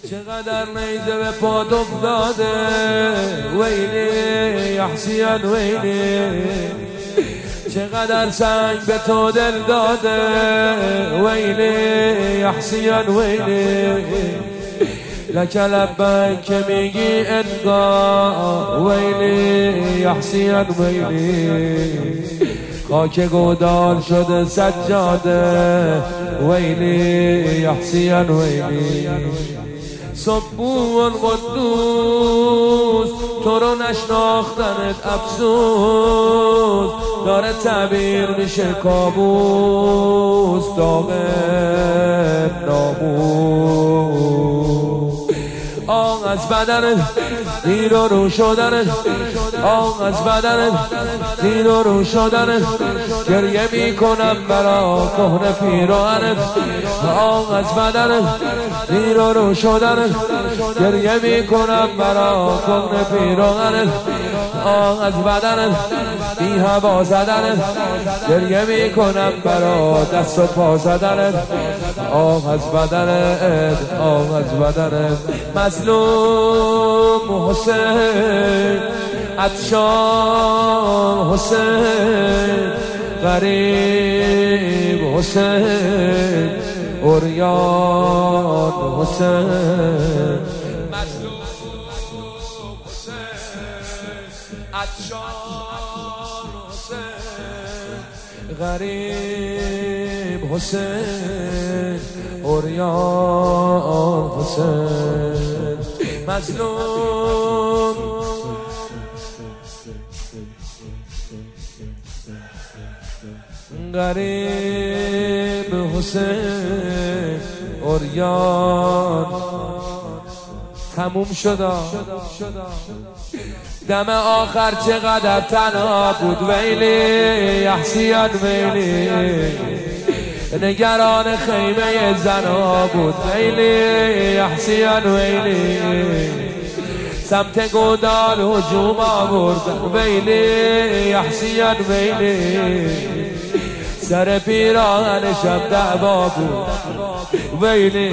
چقدر نیزه به پات افتاده ویلی حسین ویلی، چقدر سنگ به تو دل داده ویلی حسین ویلی، لک لبیک که میگی انگار ویلی حسین ویلی، خاک گودال شده سجاده ویلی حسین ویلی، صبون قدوس تو رو نشناختنت افسوس، داره تعبیر میشه کابوس داغ ناموس، آن از بدنت دیر و رو شدنت، آن از بدنت دیر و رو شدنت، گریه میکنم برا کهنه پیراهنت، آن از بدنت دیر و رو شدنت، گریه میکنم برا کهنه پیراهنت، آن از بدنت بی هوا زدنت، گریه میکنم برا دست و پا زدنت، آه از بدنت آه از بدنت، مظلوم حسین عطشان حسین غریب حسین عریان حسین، مظلوم حسین عطشان حسین غریب حسین عریان حسین، مظلوم غریب حسین عریان، تموم شد دم آخر چقدر تنها بود ویلی حسین ویلی، نگران خیمه زنا بود ویلی حسین ویلی، سمت گودال هجوم آورد ویلی حسین ویلی، سر پیراهن شب دعوا بود ویلی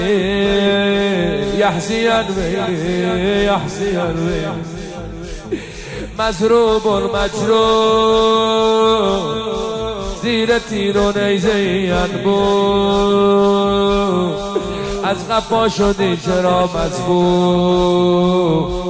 حسین ویلی حسین ویلی، مضروب المجروح زیر تیر و نیزه انبوه، از قفا شدی چرا مذبوح،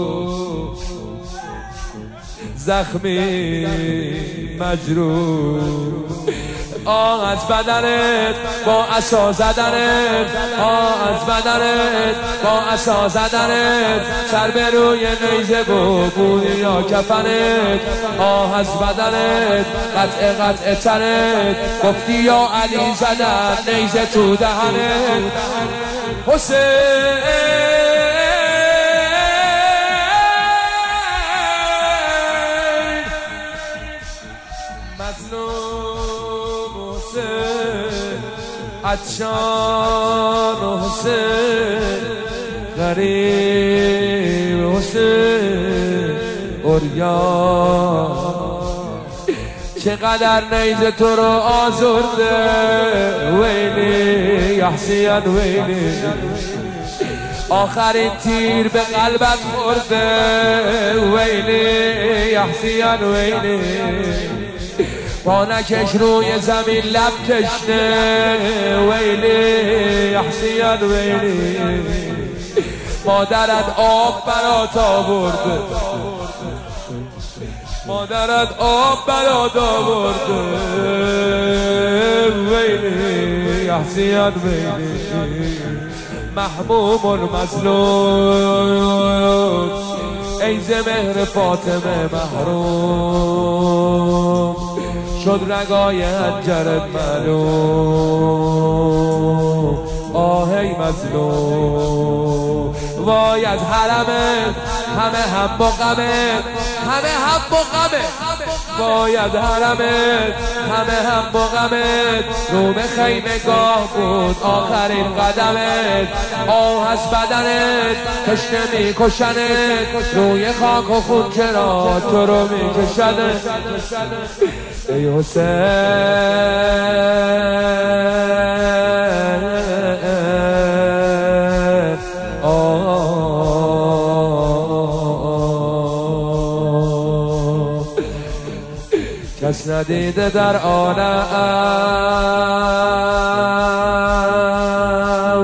زخمی مجروح، آه از بدنت با عصا زدنت، آه از بدنت با عصا زدنت، سر به روی نیزه بودی یا کفنت، آه از بدنت قطع تنت، گفتی یا علی زدن نیزه تو دهنت حسین، عطشان حسین غریب حسین عریان، چقدر نیزه تو رو آزرده ویلی حسین ویلی، آخرین تیر به قلبت خورده ویلی حسین ویلی، پانکش روی زمین لب تشنه ویلی حسین ویلی، مادرت آب برات آورده، مادرت آب برات آورده ویلی حسین ویلی، محموم المظلوم ای ز مهر فاطمه محروم، شد رگای حنجرت معلوم، آه ای مظلوم، وای از حرمت همه هم با غمت، همه هم با غمت، وای از حرمت همه هم با غمت، رو به خیمه گاه بود آخرین قدمت، آه از بدنت تشنه میکشنت، روی خاک و خون چرا تو رو میکشنت ای حسین، کس ندیده در عالم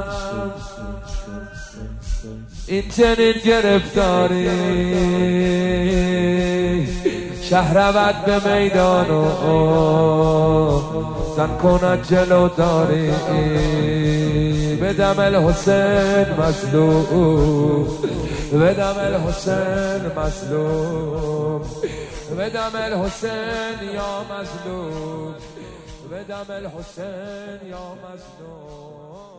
این چنین گرفتاری شهر رود به میدان و زن کند جلو داری به دم الحسین مظلوم به دم الحسین مظلوم به دم الحسین یا مظلوم به دم الحسین یا مظلوم